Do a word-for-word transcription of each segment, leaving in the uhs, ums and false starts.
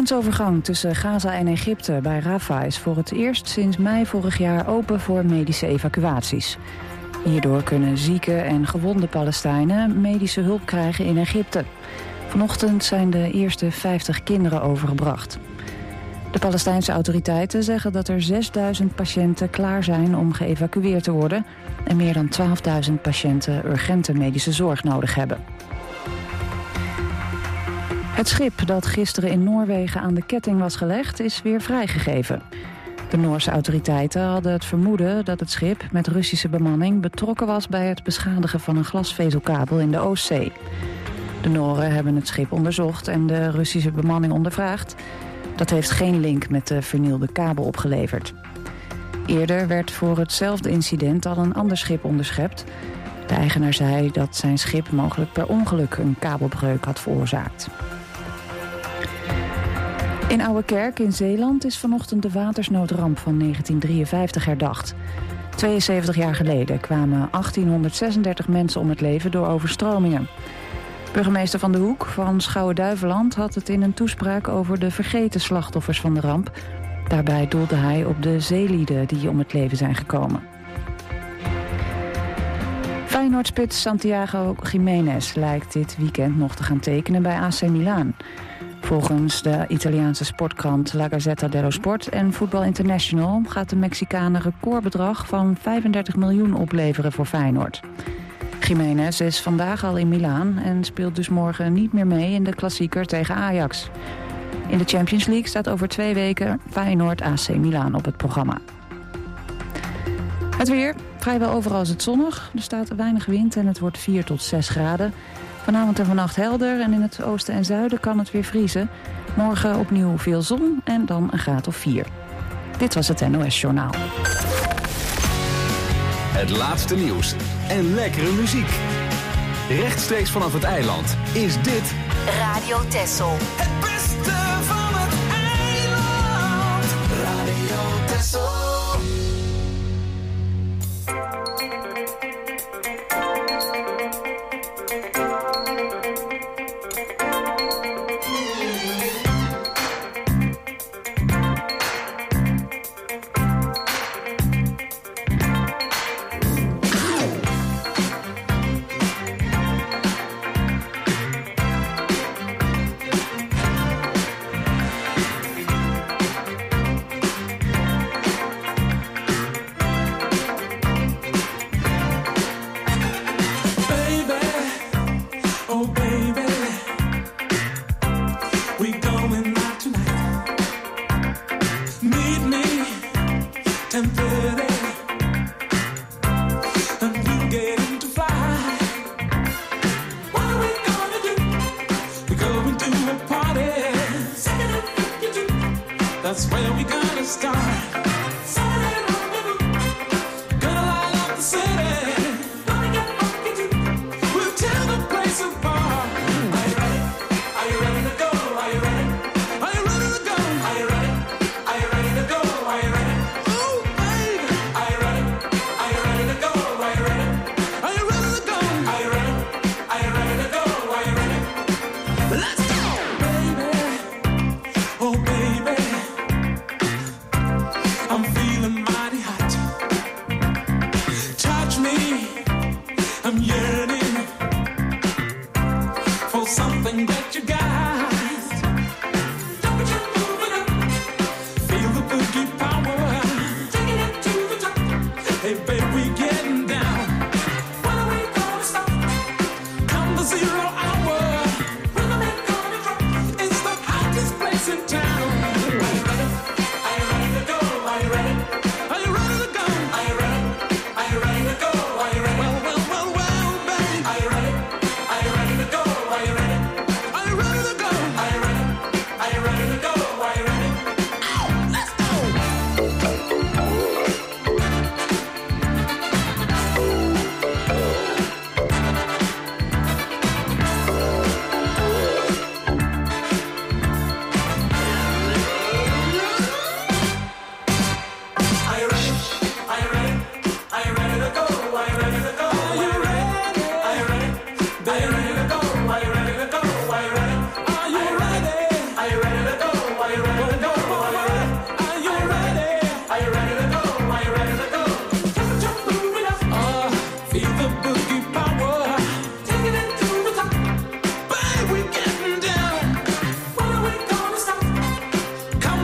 grensovergang tussen Gaza en Egypte bij Rafah is voor het eerst sinds mei vorig jaar open voor medische evacuaties. Hierdoor kunnen zieke en gewonde Palestijnen medische hulp krijgen in Egypte. Vanochtend zijn de eerste vijftig kinderen overgebracht. De Palestijnse autoriteiten zeggen dat er zesduizend patiënten klaar zijn om geëvacueerd te worden en meer dan twaalfduizend patiënten urgente medische zorg nodig hebben. Het schip dat gisteren in Noorwegen aan de ketting was gelegd is weer vrijgegeven. De Noorse autoriteiten hadden het vermoeden dat het schip met Russische bemanning betrokken was bij het beschadigen van een glasvezelkabel in de Oostzee. De Noren hebben het schip onderzocht en de Russische bemanning ondervraagd. Dat heeft geen link met de vernielde kabel opgeleverd. Eerder werd voor hetzelfde incident al een ander schip onderschept. De eigenaar zei dat zijn schip mogelijk per ongeluk een kabelbreuk had veroorzaakt. In Ouwekerk in Zeeland is vanochtend de watersnoodramp van negentien drieënvijftig herdacht. tweeënzeventig jaar geleden kwamen achttienhonderdzesendertig mensen om het leven door overstromingen. Burgemeester Van de Hoek van Schouwen-Duiveland had het in een toespraak over de vergeten slachtoffers van de ramp. Daarbij doelde hij op de zeelieden die om het leven zijn gekomen. Feyenoordspits Santiago Giménez lijkt dit weekend nog te gaan tekenen bij A C Milan. Volgens de Italiaanse sportkrant La Gazzetta dello Sport en Football International gaat de Mexicaan een recordbedrag van vijfendertig miljoen opleveren voor Feyenoord. Giménez is vandaag al in Milaan en speelt dus morgen niet meer mee in de klassieker tegen Ajax. In de Champions League staat over twee weken Feyenoord A C Milan op het programma. Het weer. Vrijwel overal is het zonnig. Er staat weinig wind en het wordt vier tot zes graden. Vanavond en vannacht helder en in het oosten en zuiden kan het weer vriezen. Morgen opnieuw veel zon en dan een graad of vier. Dit was het N O S Journaal. Het laatste nieuws en lekkere muziek. Rechtstreeks vanaf het eiland is dit Radio Texel. Het beste van het eiland. Radio Texel.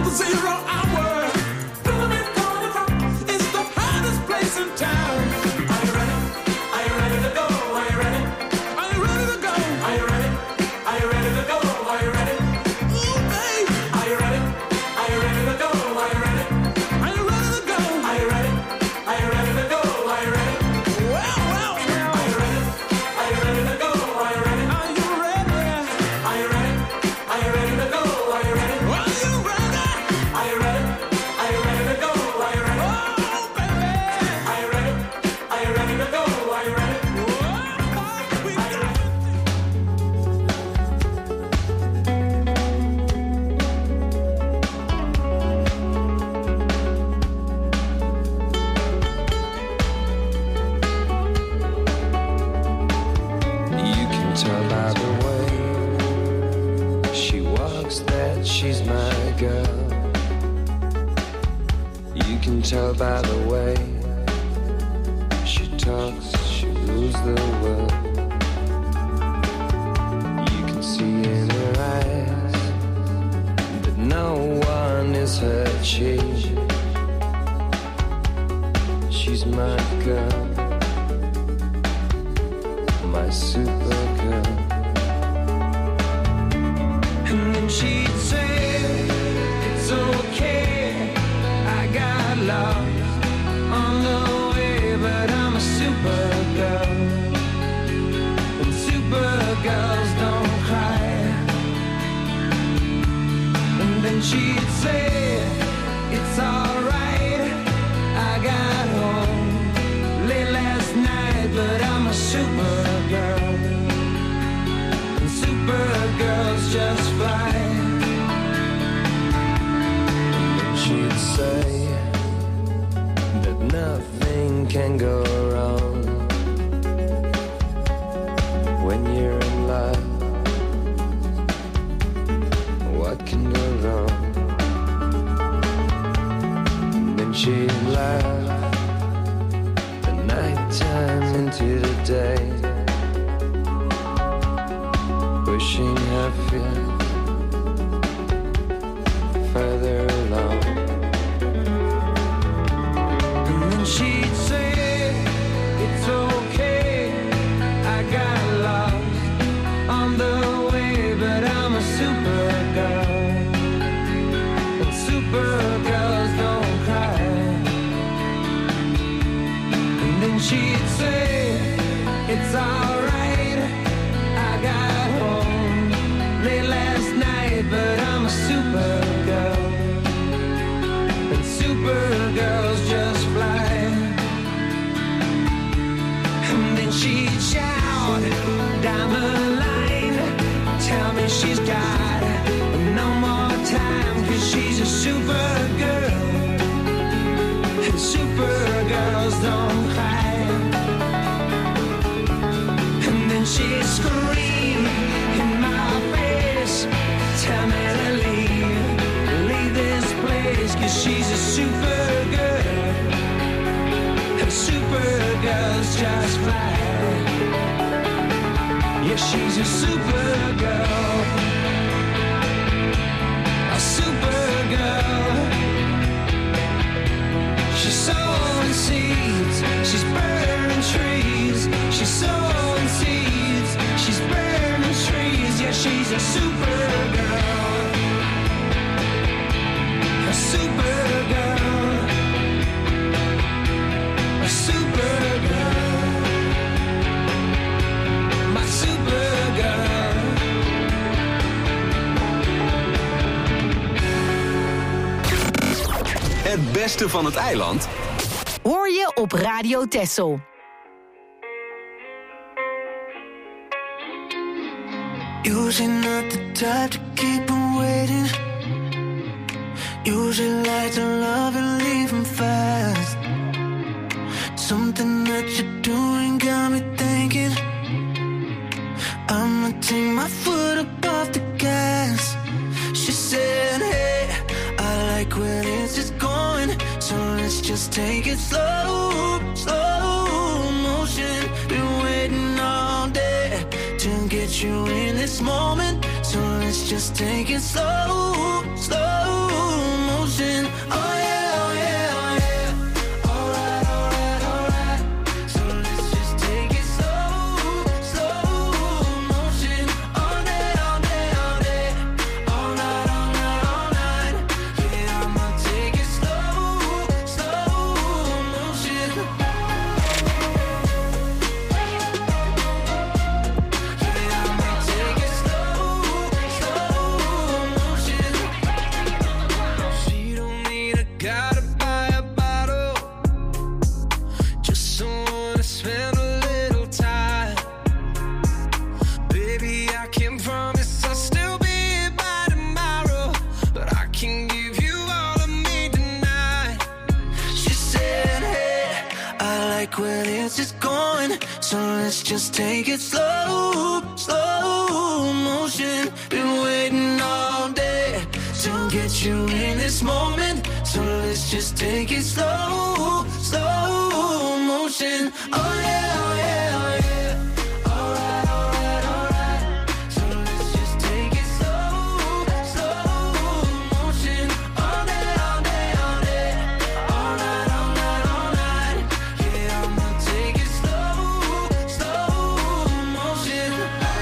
zero hour. Pyramid Corner is the hottest place in town. Are you ready? Are you ready to go? Are you ready? Are you ready to go? Are you ready? Are you ready to go? Are you ready? Ooh, babe. Are you ready? Are you ready to go? Are you ready? Are you ready to go? Are you ready? Are you ready to go? Are you ready? Well, well, well. Are you ready? Are you ready to go? Are you ready? Are you ready? Are you ready? Are you ready to go? Are you ready? Are you ready? Are you ready? Are you ready to go? Are you ready? Oh, baby. Are you ready? Are you ready to go? Are you ready? Oh, we got it. You can tell by the way she walks that she's my girl. You can tell by the way she talks, she rules the world. You can see in her eyes that no one is her chief. She's my girl, my supergirl. And then she'd say, it's okay, I got lost on the way, but I'm a supergirl. And supergirls don't cry. And then she'd say, it's alright, I got home late last night, but I'm a supergirl. And supergirls just fly. And then she'd say that nothing can go wrong when you're in love. What can go wrong? And then she'd laugh the nighttime into the day, pushing her feet further along. And then she'd say, it's okay, I got lost on the way, but I'm a supergirl. And supergirls don't cry. And then she'd say, it's alright, I got home late last night, but I'm a supergirl. And supergirls just fly. And then she'd shout down the line, tell me she's got no more time, 'cause she's a supergirl. And supergirls don't cry. And then she'd scream in my face, tell me to leave, leave this place, 'cause she's a supergirl. And supergirls just fly. Yeah, she's a supergirl. A supergirl. She's sowing seeds, she's burning trees. She's sowing seeds, she's burning trees. Yeah, she's a supergirl. A supergirl. A supergirl. My supergirl. Het beste van het eiland Hoor je op Radio Texel. Usually not the type to keep on waiting. Usually like to love and leave him fast. Something that you're doing got me thinking I'ma take my foot up off the gas. She said, hey, I like where this is going, so let's just take it slow, slow motion. Been waiting all day to get you in this moment, so let's just take it slow, slow when it's just going. So let's just take it slow, slow motion. Been waiting all day to get you in this moment. So let's just take it slow, slow motion. Oh yeah, oh yeah, oh yeah. Alright, alright, alright. So let's just take it slow, slow motion. All day, all day, all day. All night, all night, all night. Yeah, I'ma take it slow, slow motion.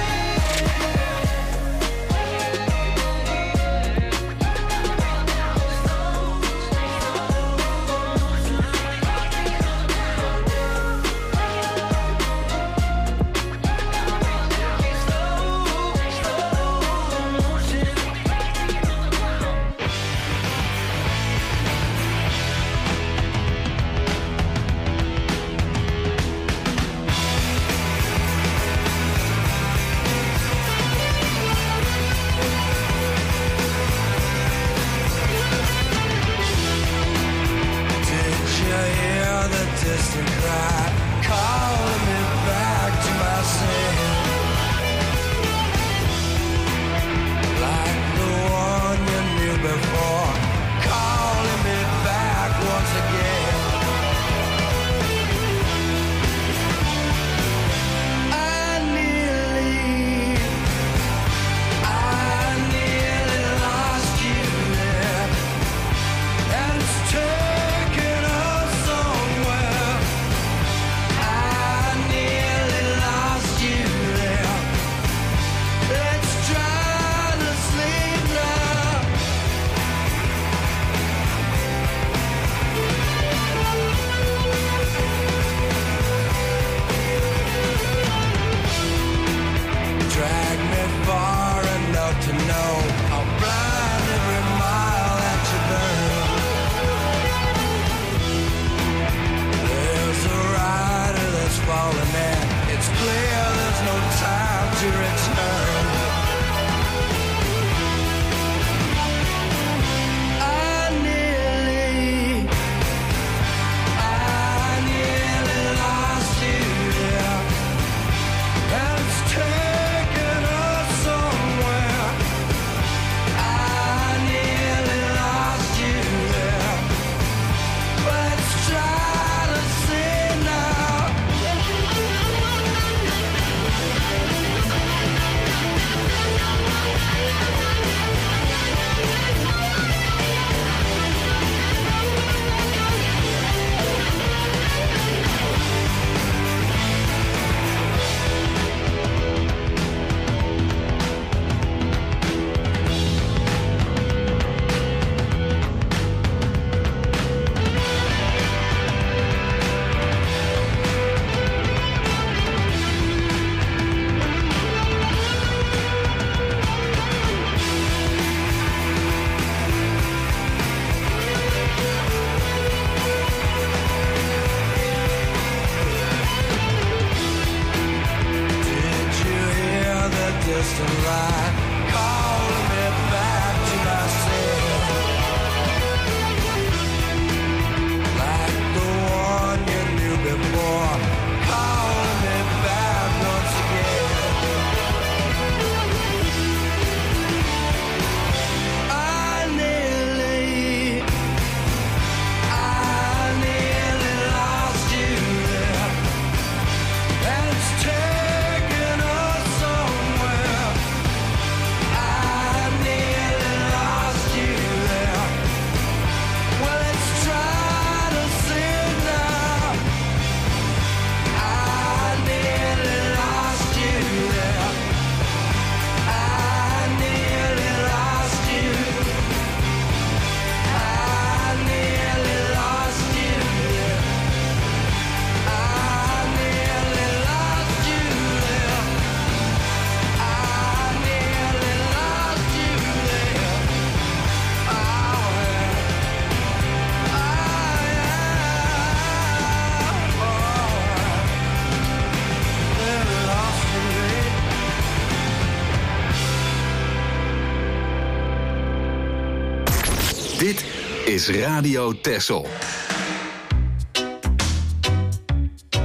Distant cry, calling me back to myself, like the one you knew before, calling me back once again. I nearly, I nearly lost you there, and it's taken us somewhere. I nearly lost you there. Let's try to sleep now. Drag me far enough to know I'll blind every mile that you burn. There's a rider that's falling in. It's clear there's no time to return. I nearly, I nearly lost you there, and it's taken us somewhere. I nearly lost you there. Let's try to see now. Did you hear the distant line calling me back to myself, like the one you knew before, calling me back once again. I nearly, I nearly lost you there, and it's taken us somewhere. I nearly lost you there. Well, let's try to see now. I nearly lost you there. I nearly lost you. I nearly lost you there. I nearly lost you there. I nearly lost you there. Oh, yeah. Oh, yeah. Oh, nearly lost you there. Dit is Radio Texel.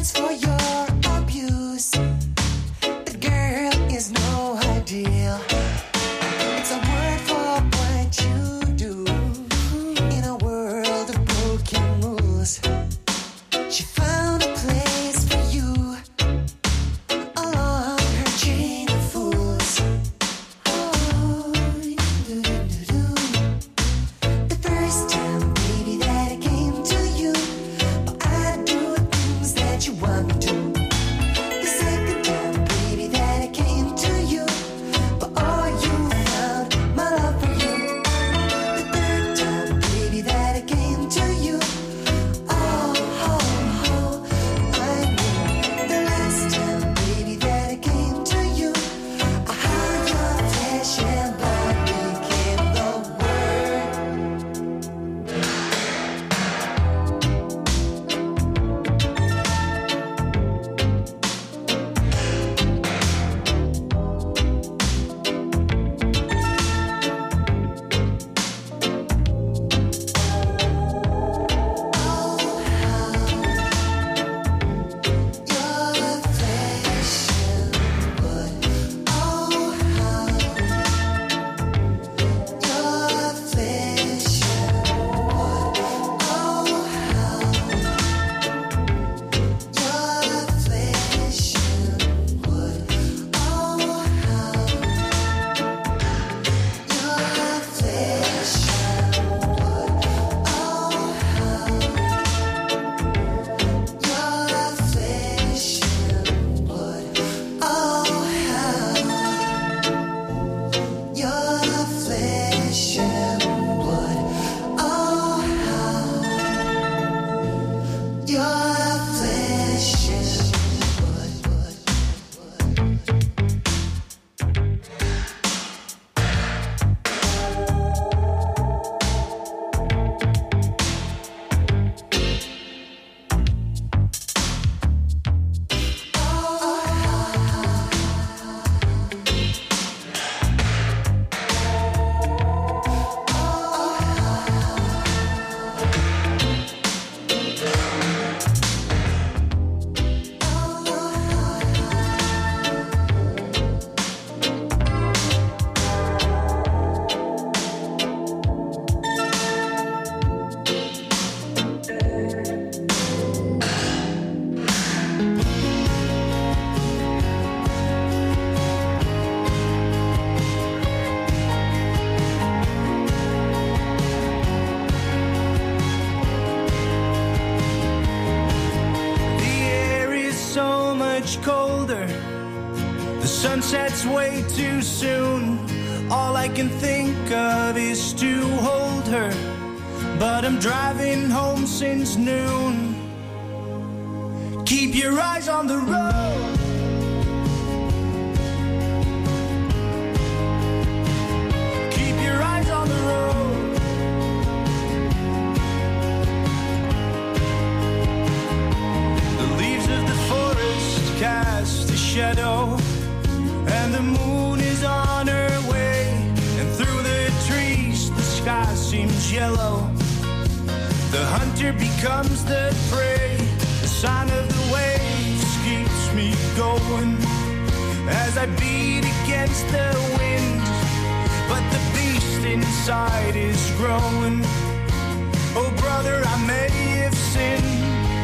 stands for your abuse. But girl is no ideal. It's a word for what you do in a world of broken rules. She found a place for you along her chain of fools. Oh, do-do-do-do. The first time, baby, that I came to you, I do things that you want to. The second time, baby, that I came to you, but all you found my love for you. The third time, baby, that I came to you, oh, oh, oh, I knew. The last time, baby, that I came to you, how your flesh and blood became the word. Your flesh and blood. Oh, how your flesh and blood. Oh, how your flesh and blood. Oh, how your flesh and blood. Oh, how your flesh and blood. Oh, how your flesh and blood. Oh, how your flesh and The air is so much colder. The sun sets way too soon. All I can think of is to hold her. But I'm driving home since noon. Keep your eyes on the road. Keep your eyes on the road. The leaves of the forest cast a shadow, and the moon is on her way. And through the trees, the sky seems yellow. The hunter becomes the prey. The sign of the waves keeps me going as I beat against the wind. But the beast inside is growing. Oh, brother, I may have sinned.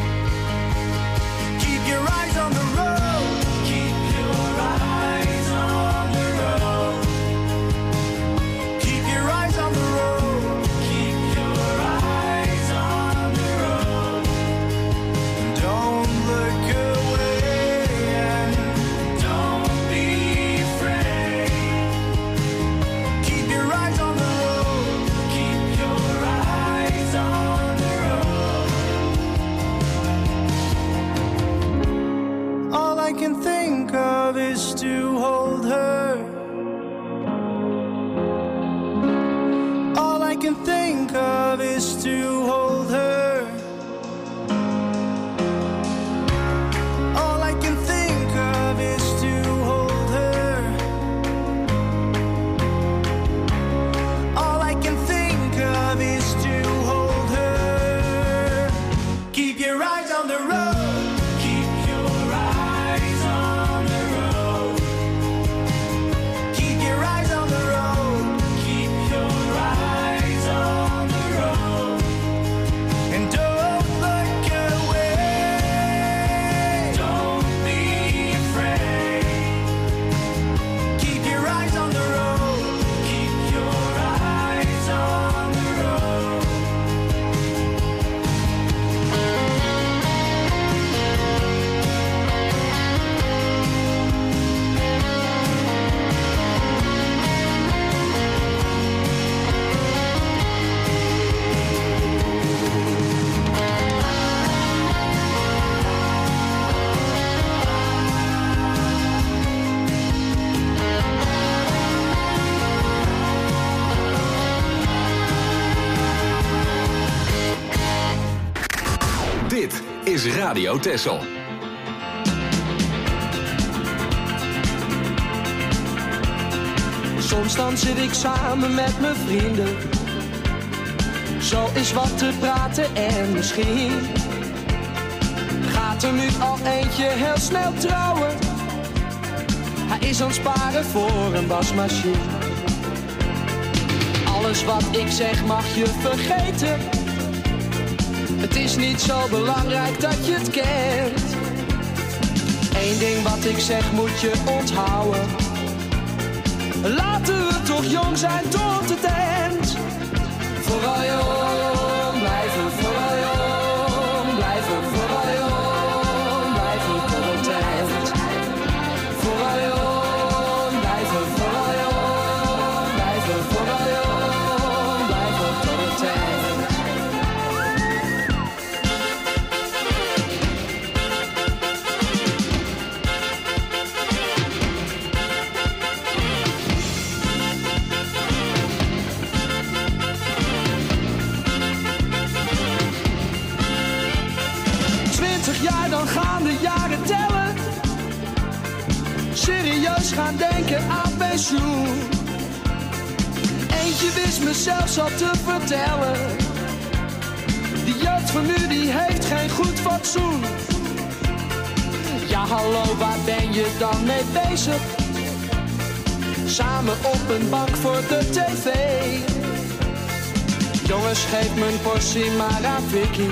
Keep your eyes on the road. Keep your eyes on the road. Keep your eyes on the road. Keep your eyes on the road. Don't look away and don't be afraid. Keep your eyes on the road. Keep your eyes on the road. All I can think of is to hold her. All I can think of is to hold her. All I can think of is to hold her. All I can think of is to hold her. Keep your eyes on the road. Keep Radio Texel. Soms dan zit ik samen met mijn vrienden. Zo is wat te praten en misschien gaat er nu al eentje heel snel trouwen. Hij is aan het sparen voor een wasmachine. Alles wat ik zeg mag je vergeten. Het is niet zo belangrijk dat je het kent. Eén ding wat ik zeg moet je onthouden. Laten we toch jong zijn tot het eind. Vooral jong blijven, vooral jong blijven, vooral jong blijven tot het eind. Vooral jong blijven, vooral jong blijven, vooral jong blijven tot het eind. Ja, dan gaan de jaren tellen. Serieus gaan denken aan pensioen. Eentje wist me zelfs al te vertellen. Die jeugd van nu die heeft geen goed fatsoen. Ja hallo, waar ben je dan mee bezig? Samen op een bank voor de tv. Jongens, geef mijn portie maar aan Vicky.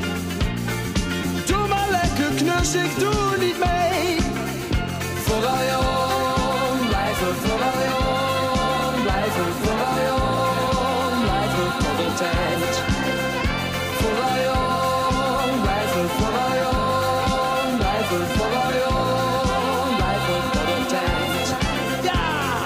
Lekker knus, ik doe niet mee. Vooral jong blijven, vooral jong blijven, vooral jong blijven tot het eind. Vooral jong blijven, vooral jong blijven, vooral jong blijven tot het eind. Ja!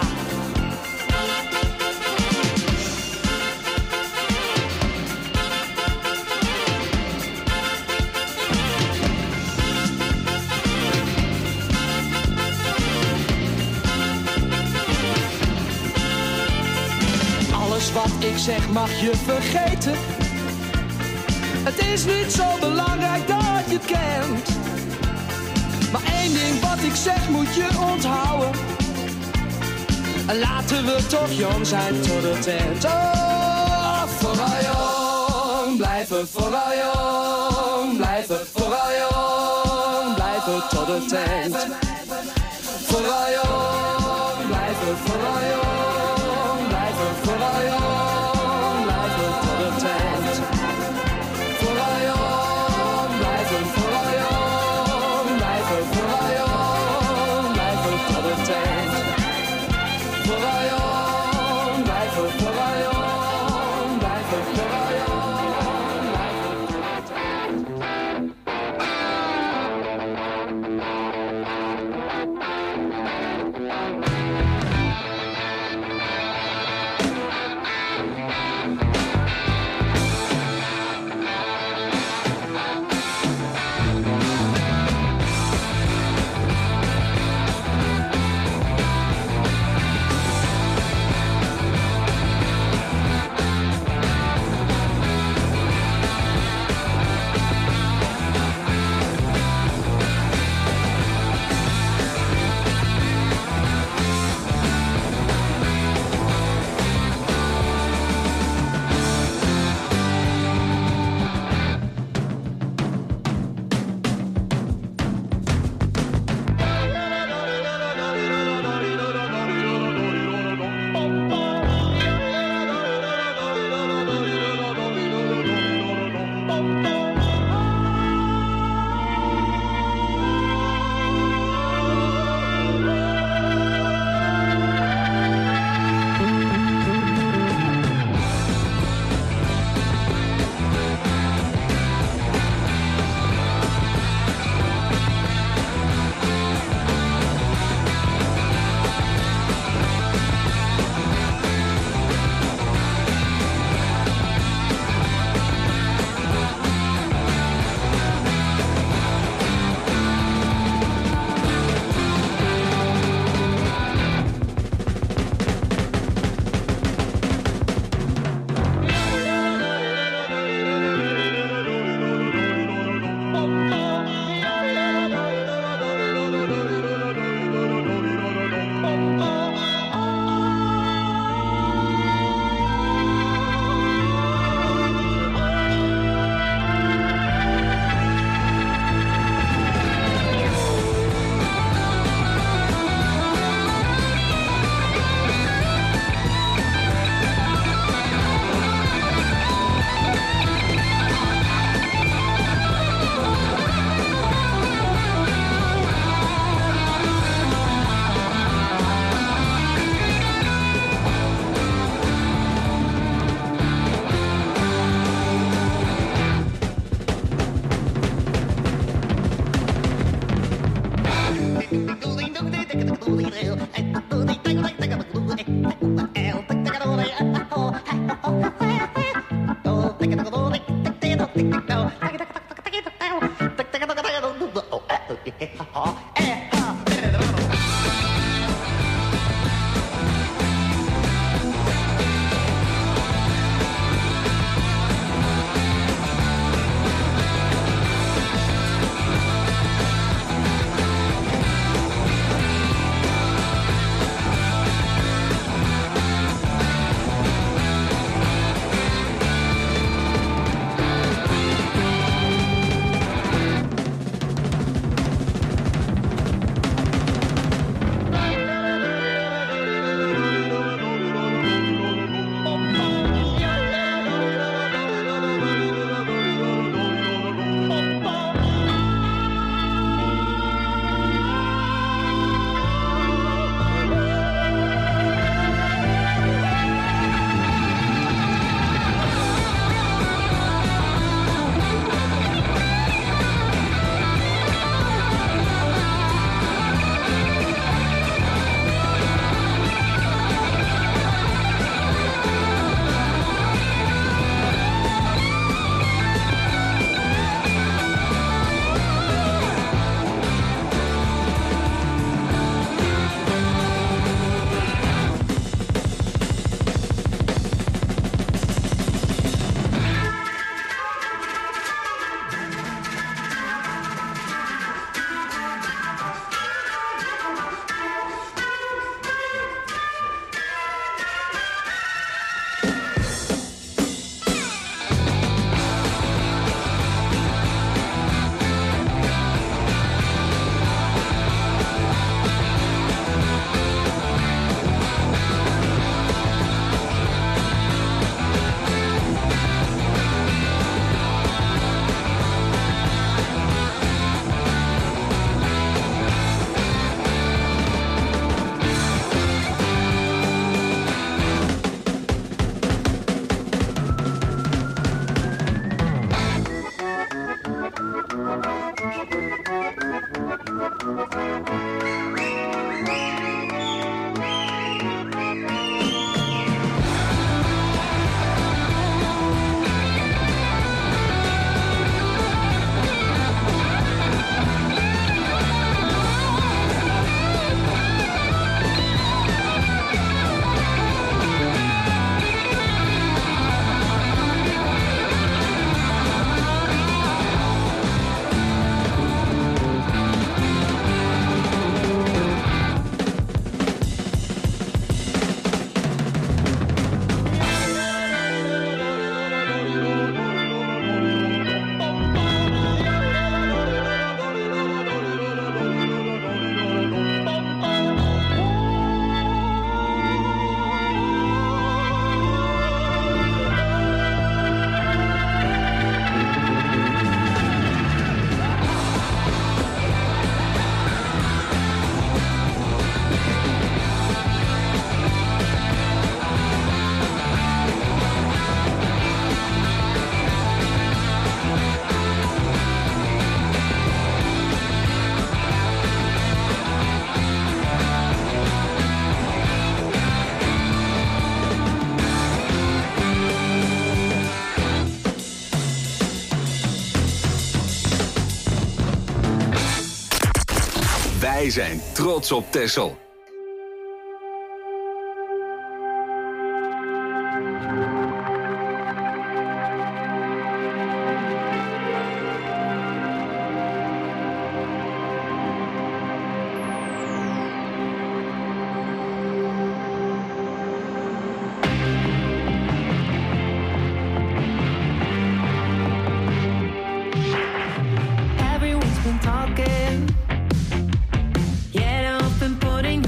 Wat ik zeg mag je vergeten. Het is niet zo belangrijk dat je het kent. Maar één ding wat ik zeg moet je onthouden. Laten we toch jong zijn tot het eind. Oh, vooral jong blijven, vooral jong blijven, vooral jong blijven tot het eind. Vooral jong blijven, vooral jong blijven, vooral jong. Wij zijn trots op Texel. Everyone's been talking, yet I've been putting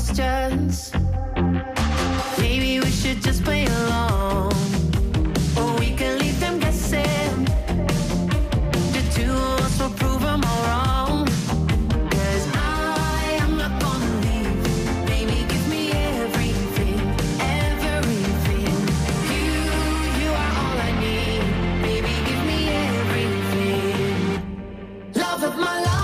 questions. Maybe we should just play along, or we can leave them guessing. The two of us will prove them all wrong. 'Cause I am not gonna leave. Baby, give me everything, everything. You, you are all I need. Baby, give me everything. Love of my life.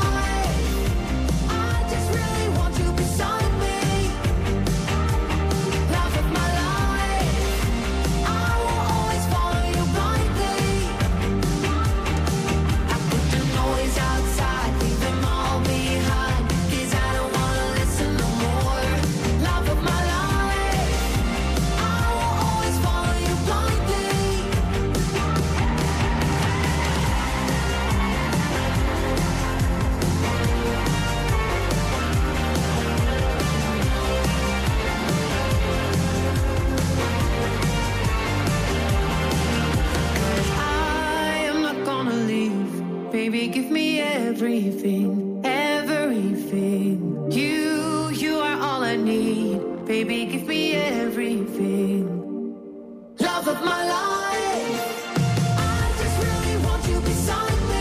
Baby, give me everything, everything. You, you are all I need. Baby, give me everything. Love of my life. I just really want you beside me.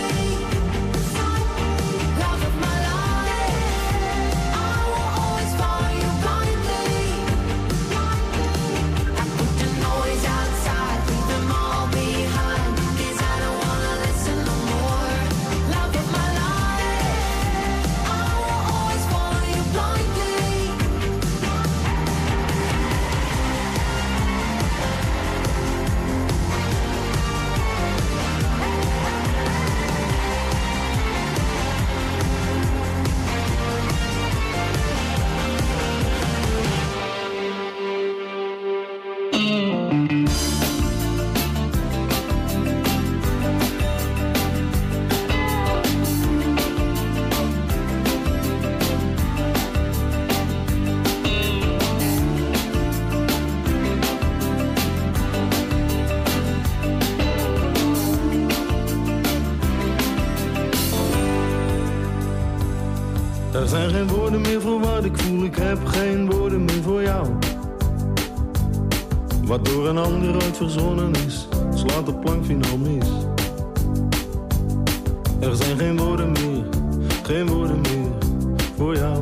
Love of my life. I will always follow you blindly. I put the noise outside, leave them all behind. 'Cause I don't wanna listen no more. Love of my life. I will always follow you blindly. Er zijn geen woorden meer voor wat ik voel, ik heb geen woorden meer voor jou. Wat door een ander ooit verzonnen is, slaat de plank finaal mis. Er zijn geen woorden meer, geen woorden meer voor jou.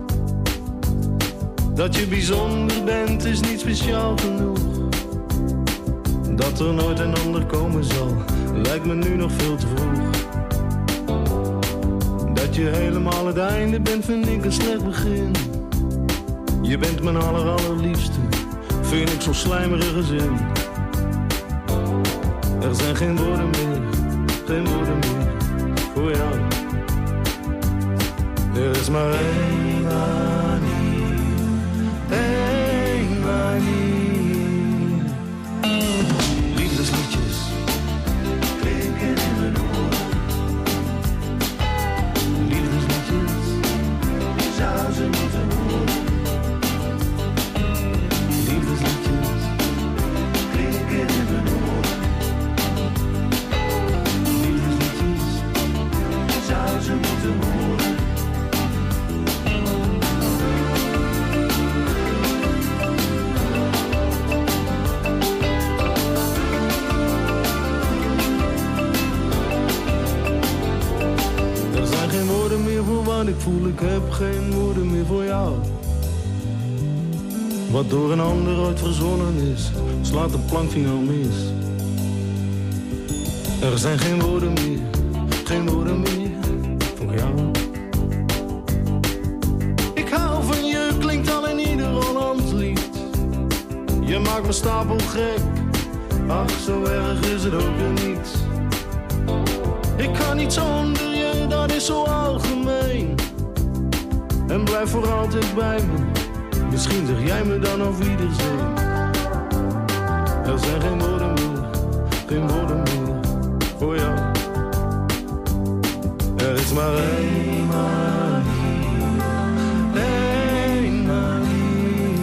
Dat je bijzonder bent is niet speciaal genoeg. Dat er nooit een ander komen zal, lijkt me nu nog veel te vroeg. Dat je helemaal het einde bent, vind ik een slecht begin. Je bent mijn aller allerliefste, vind ik zo'n slijmerige zin. Er zijn geen woorden meer, geen woorden meer voor jou. Er is maar één manier, één manier. Liefdesliedjes klinken in mijn oren. Zou ze moeten horen. Liefdesliedjes klinken in mijn oren. Liefdesliedjes zou ze moeten horen. Er zijn geen woorden meer voor wat ik voel, ik heb geen woorden meer voor jou. Wat door een ander ooit verzonnen is, slaat de plank finaal mis. Er zijn geen woorden meer, geen woorden meer voor jou. Ik hou van je, klinkt al in ieder Hollands lied. Je maakt me stapel gek, ach zo erg is het ook weer niet. Ik kan niet zonder je, dat is zo algemeen. En blijf voor altijd bij me. Misschien zeg jij me dan auf Wiedersehen. Er zijn geen woorden meer, geen woorden meer voor jou. Er is maar één manier, één manier.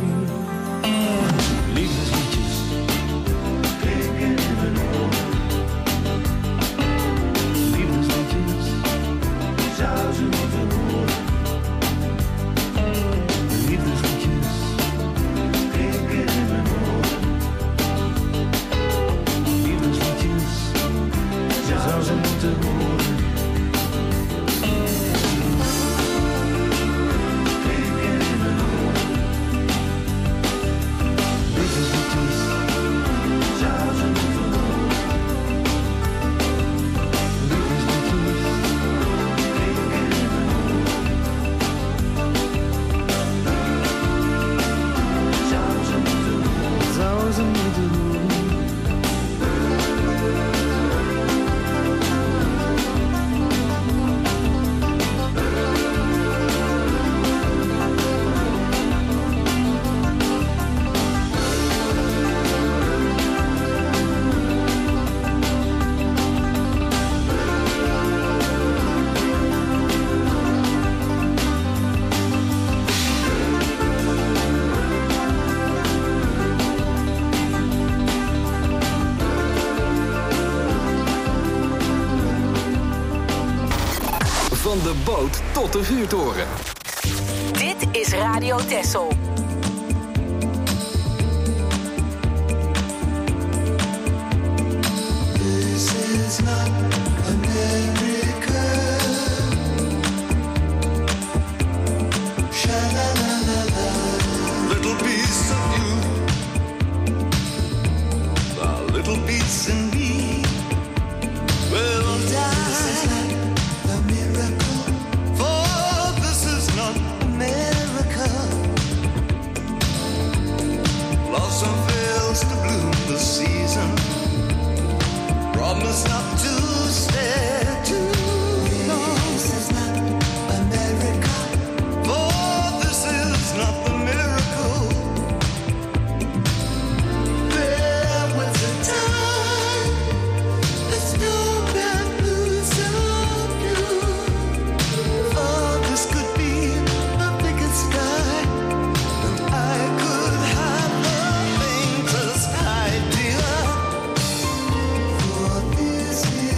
Liefdesliedjes klinken in mijn oren. Liefdesliedjes zou ze moeten horen. Liefdesliedjes Van de boot tot de vuurtoren. Dit is Radio Texel. This is not America. Sha-la-la-la-la. Little piece of you, a little piece in me will die. This is not a miracle, for this is not America. Blossom fails to bloom this season. Promise not to stay too long. This is not America, for this is not the miracle. There was a time the snow bad blues of you. Oh, this could be the biggest sky, and I could have the faintest idea. For this is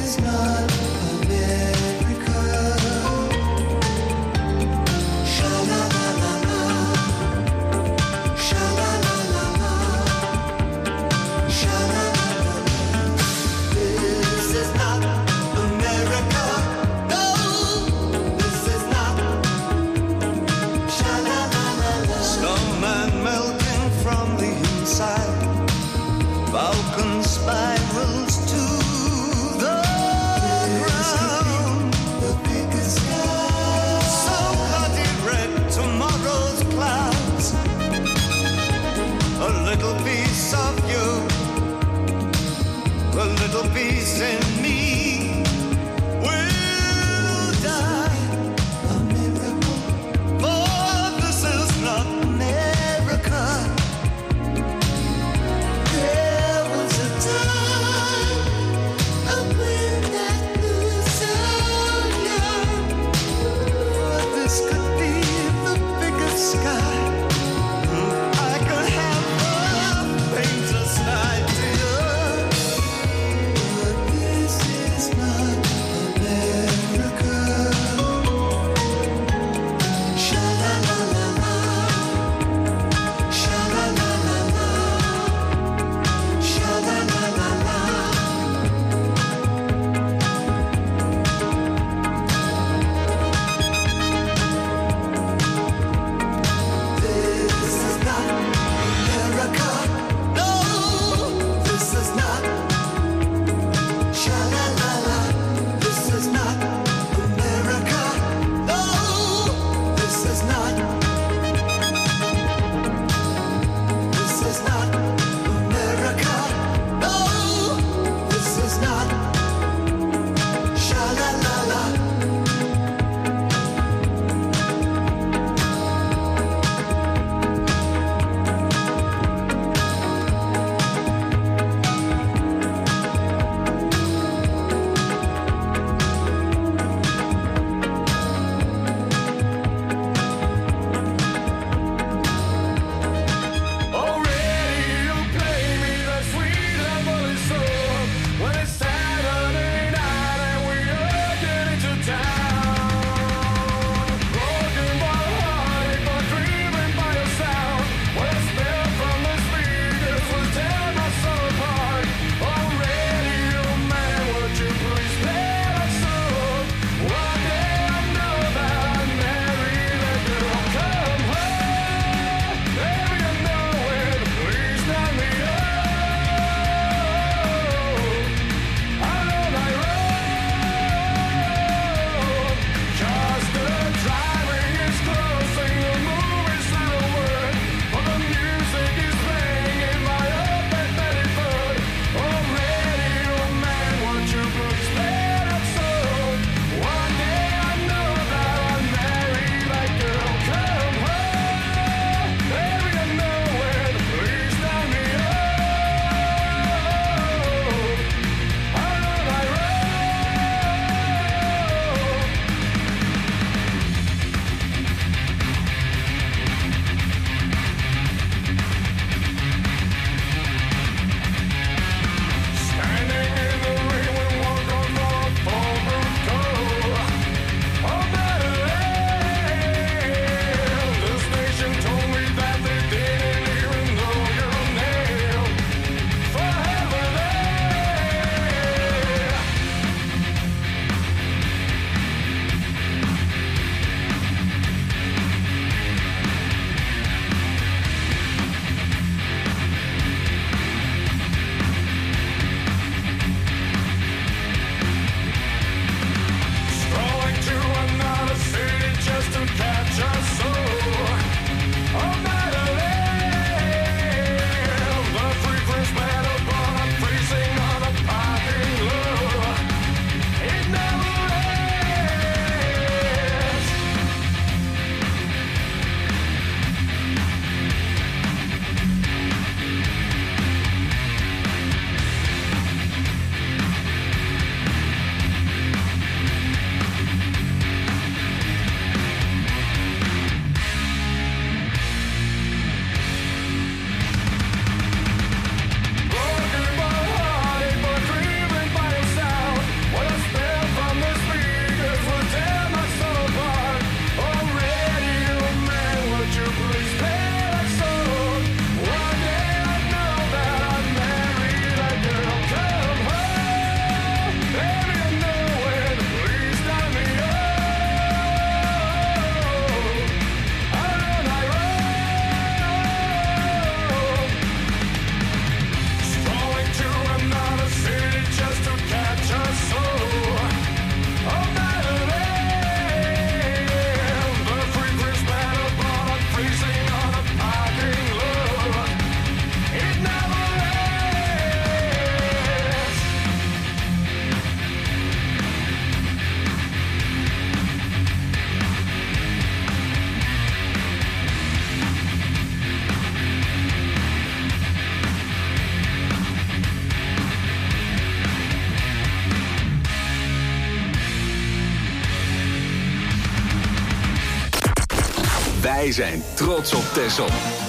Wij zijn trots op Texel.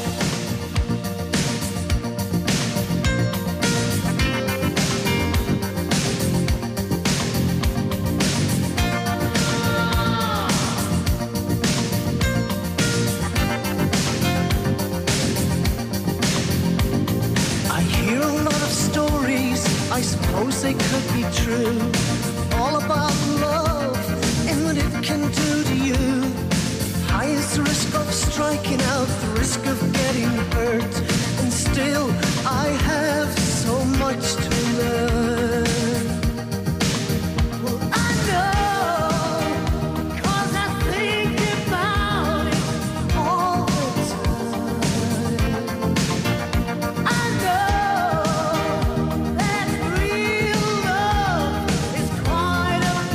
I suppose they could be true, all about love and what it can do to you. Highest risk of striking out, the risk of getting hurt, and still I have so much to learn. Well, I know, 'cause I think about it all the time. I know that real love is quite a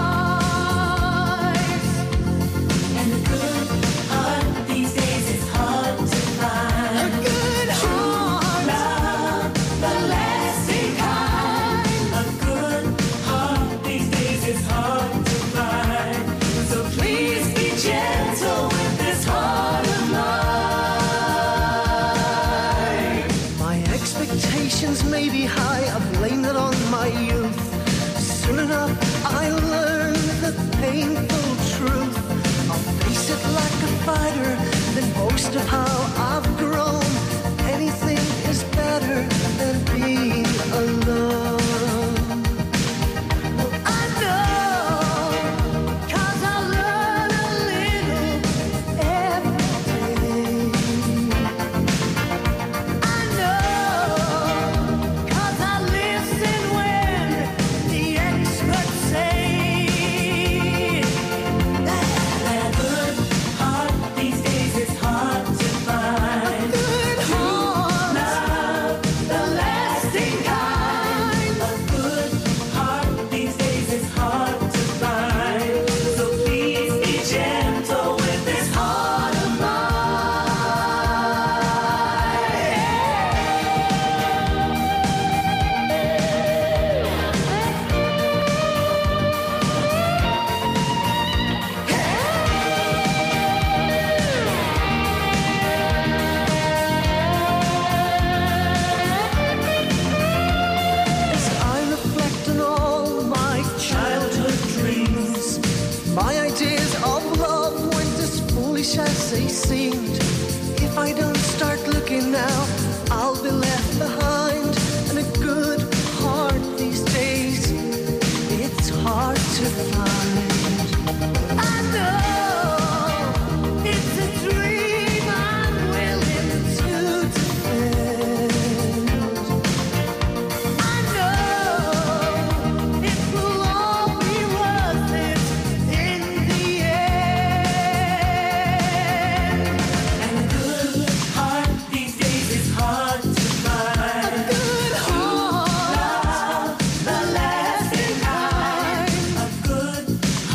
price. And a good heart these days is hard to find. A good heart, love, the lasting kind. A good heart these days is hard to find. So please be gentle with this heart of mine. My expectations may be high, I blame it on my youth. Soon enough I learn the painful truth. I'll face it like a fighter, then boast of how I've grown. Anything is better than being alone. Well, I know, 'cause I learn a little every day. I know, 'cause I listen when the experts say that a good heart these days is hard to find. A good heart, love, the lasting kind. A good heart these days is hard to find. So please be gentle with this heart of As I reflect on all my childhood dreams, my ideas of love weren't as foolish as they seemed. If I don't start looking now, I'll be left behind. And a good heart these days, it's hard to find. I know it's a dream I'm willing to defend. I know it will all be worth it in the end. And a good heart these days is hard to find. A good heart, love, the lasting kind. A good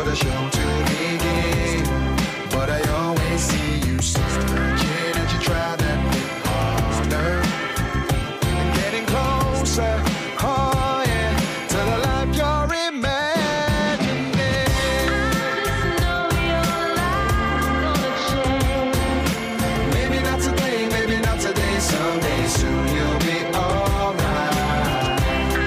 the show to begin. But I always see you searching as you try that bit harder. And getting closer, oh yeah, to the life you're imagining. Maybe not today, maybe not today, someday soon you'll be alright.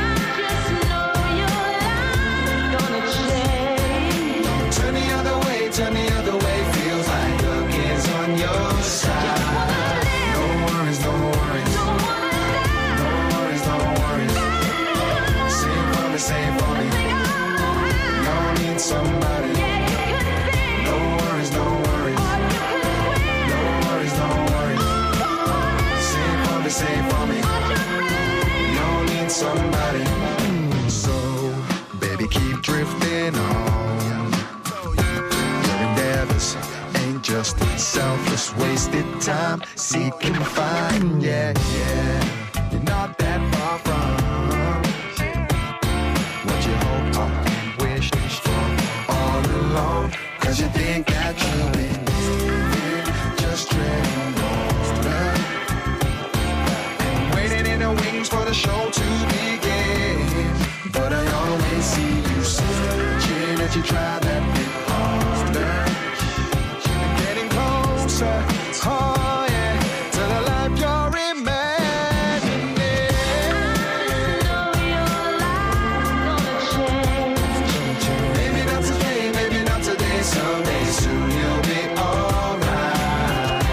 Turn the other way, turn the other way, feels like luck is on your side. No worries, no worries, no worries, no worries. Save for me, save for me. Y'all need somebody. No worries, no worries, no worries, no worries. Save for me, save for me. Y'all need somebody. So, baby, keep drifting on. Your endeavors ain't just selfless, wasted time. Seek and find, yeah, yeah. You're not that far from what you hope and wish for all along. Cause you think that you've been living, just treading water and waiting in the wings for the show to begin. But I always see you searching as you try that bit harder. And getting closer, oh yeah, to the life you're imagining. Maybe not today, maybe not today, someday soon you'll be alright.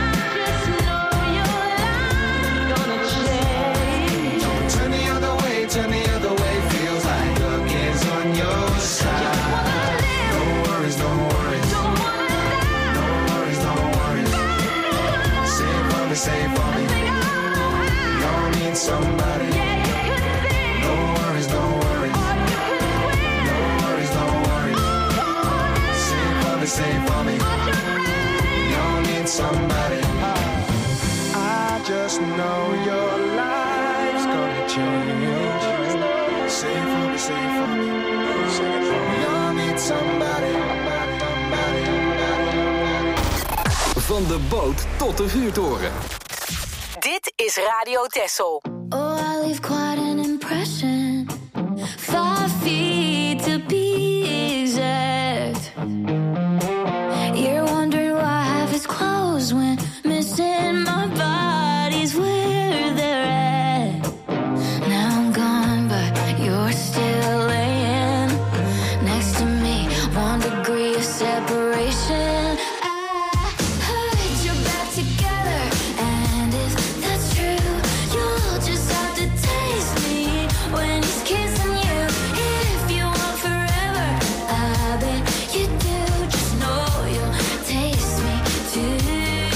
Turn the other way, turn the other way, feels like luck is on your side. No worries, no worries, no worries, no worries. Save for me, save for me. Y'all need somebody. No worries, no worries, no worries, no worries. Save for me, save for me. Y'all need somebody. I just know your life's gonna change. Save for me, save for me. Save for me. Y'all need somebody. Somebody, somebody. Van de boot tot de vuurtoren. Dit is Radio Texel. Oh, I leave quite an impression. Five feet to be exact. You're wondering why I have his clothes when missing my body's where they're at. Now I'm gone, but you're still laying next to me. One degree of separation. I heard you're back together, and if that's true, you'll just have to taste me when he's kissing you. If you want forever, I bet you do. Just know you'll taste me too.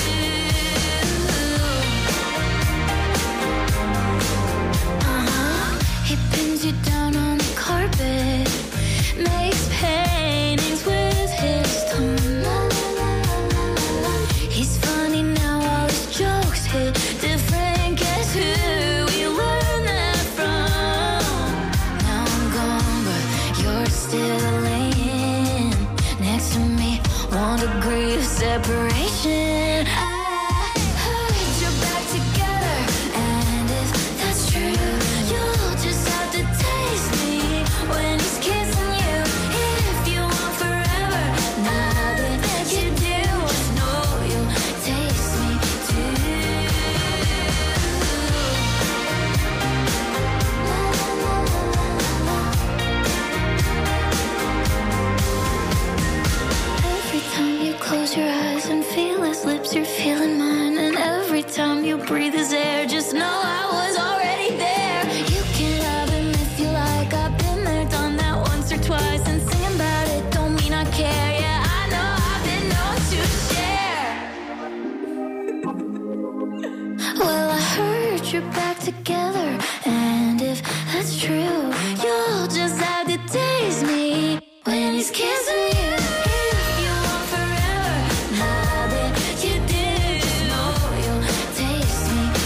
Uh-huh. He pins you down on the carpet, makes paintings with his tongue. He's funny now, all his jokes hit different. Guess who we learned that from? Now I'm gone, but you're still laying next to me. One degree of separation. I heard you're back together, and if that's true, you'll just have to taste me when he's kissing you. If you want forever, now that you do, just know you'll taste me too. Every time you close your eyes and feel his lips, you're feeling mine. And every time you breathe his air, just know I was already there. You can have him if you like. I've been there, done that once or twice. And singing about it don't mean I care. Yeah, I know I've been known to share. Well, I heard you're back together, and if that's true, you'll just have to taste me when he's kissing you. If you want forever, now that you do, just know you'll taste me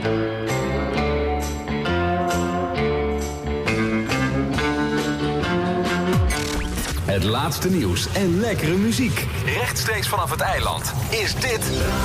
Het laatste nieuws en lekkere muziek. Rechtstreeks vanaf het eiland is dit...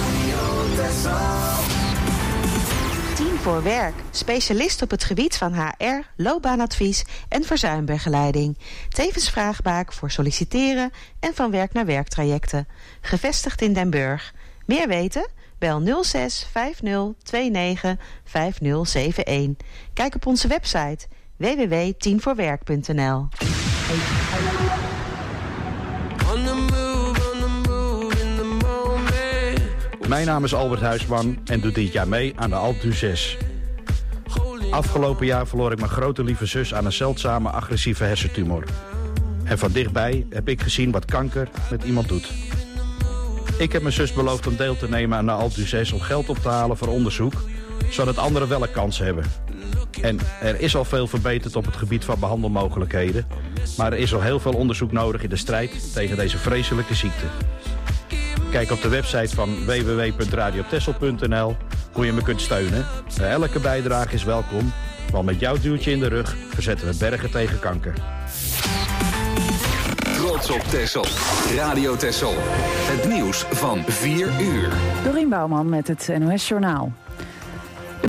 Team voor Werk. Specialist op het gebied van H R, loopbaanadvies en verzuimbegeleiding. Tevens vraagbaak voor solliciteren en van werk naar werktrajecten. Gevestigd in Den Burg. Meer weten? Bel nul zes vijf nul twee negen vijf nul zeven een. Kijk op onze website w w w punt team voor werk punt n l. Mijn naam is Albert Huisman en doe dit jaar mee aan de Alpe d'Huez. Afgelopen jaar verloor ik mijn grote lieve zus aan een zeldzame agressieve hersentumor. En van dichtbij heb ik gezien wat kanker met iemand doet. Ik heb mijn zus beloofd om deel te nemen aan de Alpe d'Huez om geld op te halen voor onderzoek, zodat anderen wel een kans hebben. En er is al veel verbeterd op het gebied van behandelmogelijkheden, maar er is al heel veel onderzoek nodig in de strijd tegen deze vreselijke ziekte. Kijk op de website van w w w punt radio texel punt n l hoe je me kunt steunen. Elke bijdrage is welkom, want met jouw duwtje in de rug verzetten we bergen tegen kanker. Trots op Texel. Radio Texel. Het nieuws van vier uur. Dorien Bouwman met het N O S Journaal.